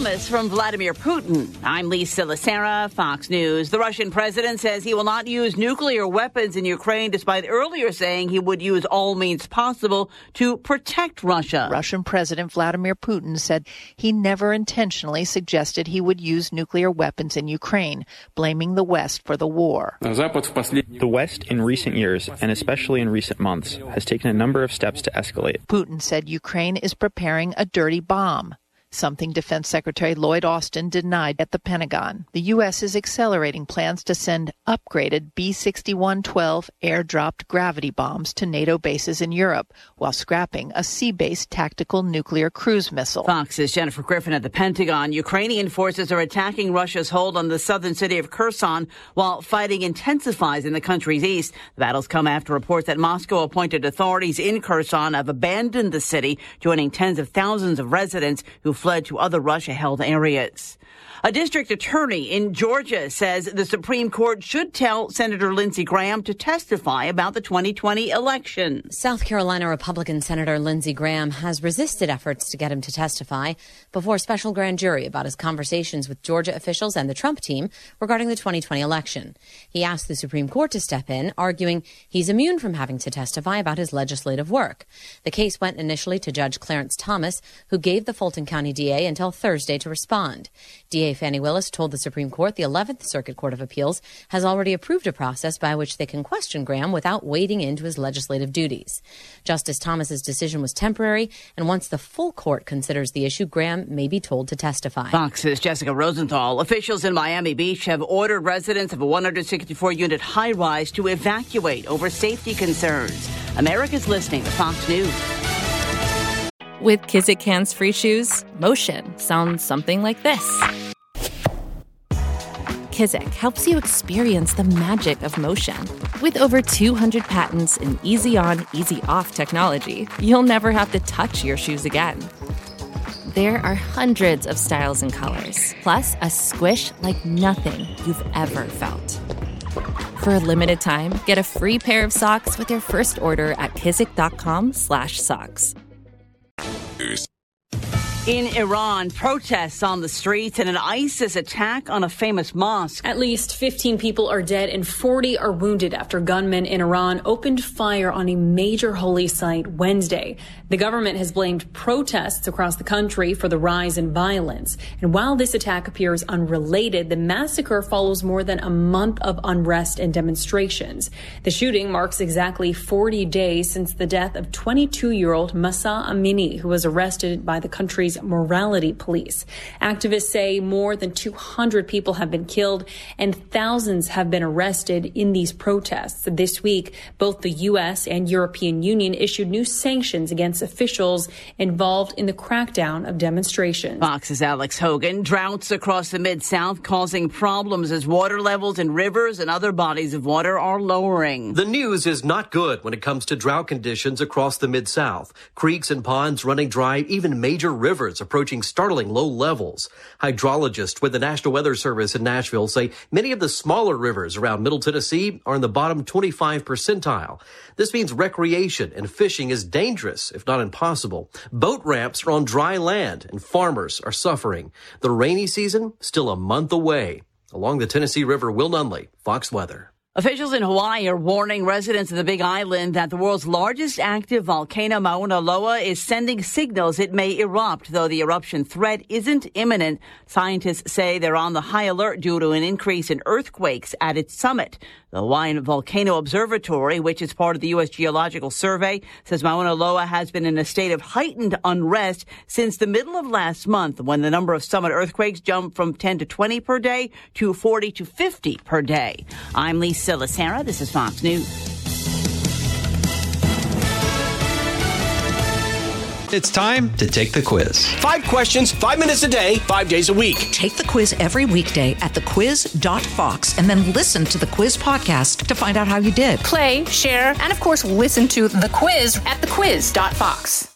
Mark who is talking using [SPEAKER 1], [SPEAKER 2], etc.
[SPEAKER 1] promise from Vladimir Putin. I'm Lisa Lacera, Fox News. The Russian president says he will not use nuclear weapons in Ukraine, despite earlier saying he would use all means possible to protect Russia.
[SPEAKER 2] Russian President Vladimir Putin said he never intentionally suggested he would use nuclear weapons in Ukraine, blaming the West for the war.
[SPEAKER 3] The West in recent years, and especially in recent months, has taken a number of steps to escalate.
[SPEAKER 2] Putin said Ukraine is preparing a dirty bomb, something Defense Secretary Lloyd Austin denied at the Pentagon. The U.S. is accelerating plans to send upgraded B-61-12 air-dropped gravity bombs to NATO bases in Europe, while scrapping a sea-based tactical nuclear cruise missile.
[SPEAKER 1] Fox's Jennifer Griffin at the Pentagon. Ukrainian forces are attacking Russia's hold on the southern city of Kherson, while fighting intensifies in the country's east. The battles come after reports that Moscow-appointed authorities in Kherson have abandoned the city, joining tens of thousands of residents who fled to other Russia-held areas. A district attorney in Georgia says the Supreme Court should tell Senator Lindsey Graham to testify about the 2020 election.
[SPEAKER 4] South Carolina Republican Senator Lindsey Graham has resisted efforts to get him to testify before a special grand jury about his conversations with Georgia officials and the Trump team regarding the 2020 election. He asked the Supreme Court to step in, arguing he's immune from having to testify about his legislative work. The case went initially to Judge Clarence Thomas, who gave the Fulton County DA until Thursday to respond. DA Fannie Willis told the Supreme Court the 11th Circuit Court of Appeals has already approved a process by which they can question Graham without wading into his legislative duties. Justice Thomas's decision was temporary, and once the full court considers the issue, Graham may be told to testify.
[SPEAKER 1] Fox's Jessica Rosenthal. Officials in Miami Beach have ordered residents of a 164-unit high-rise to evacuate over safety concerns. America's listening to Fox News.
[SPEAKER 5] With Kizik hands-free shoes, motion sounds something like this. Kizik helps you experience the magic of motion. With over 200 patents and easy-on, easy-off technology, you'll never have to touch your shoes again. There are hundreds of styles and colors, plus a squish like nothing you've ever felt. For a limited time, get a free pair of socks with your first order at kizik.com/socks.
[SPEAKER 1] In Iran, protests on the streets and an ISIS attack on a famous mosque.
[SPEAKER 6] At least 15 people are dead and 40 are wounded after gunmen in Iran opened fire on a major holy site Wednesday. The government has blamed protests across the country for the rise in violence. And while this attack appears unrelated, the massacre follows more than a month of unrest and demonstrations. The shooting marks exactly 40 days since the death of 22-year-old Mahsa Amini, who was arrested by the country's morality police. Activists say more than 200 people have been killed and thousands have been arrested in these protests. This week, both the U.S. and European Union issued new sanctions against officials involved in the crackdown of demonstrations.
[SPEAKER 1] Fox's Alex Hogan. Droughts across the Mid-South causing problems as water levels in rivers and other bodies of water are lowering.
[SPEAKER 7] The news is not good when it comes to drought conditions across the Mid-South. Creeks and ponds running dry, even major rivers approaching startling low levels. Hydrologists with the National Weather Service in Nashville say many of the smaller rivers around Middle Tennessee are in the bottom 25 percentile. This means recreation and fishing is dangerous, if not impossible. Boat ramps are on dry land and farmers are suffering. The rainy season still a month away. Along the Tennessee River, Will Nunley, Fox Weather.
[SPEAKER 1] Officials in Hawaii are warning residents of the Big Island that the world's largest active volcano, Mauna Loa, is sending signals it may erupt, though the eruption threat isn't imminent. Scientists say they're on the high alert due to an increase in earthquakes at its summit. The Hawaiian Volcano Observatory, which is part of the U.S. Geological Survey, says Mauna Loa has been in a state of heightened unrest since the middle of last month, when the number of summit earthquakes jumped from 10 to 20 per day to 40 to 50 per day. I'm Lisa Lacera. This is Fox News.
[SPEAKER 8] It's time to take the quiz.
[SPEAKER 9] 5 questions, 5 minutes a day, 5 days a week.
[SPEAKER 10] Take the quiz every weekday at thequiz.fox and then listen to the quiz podcast to find out how you did.
[SPEAKER 11] Play, share, and of course, listen to the quiz at thequiz.fox.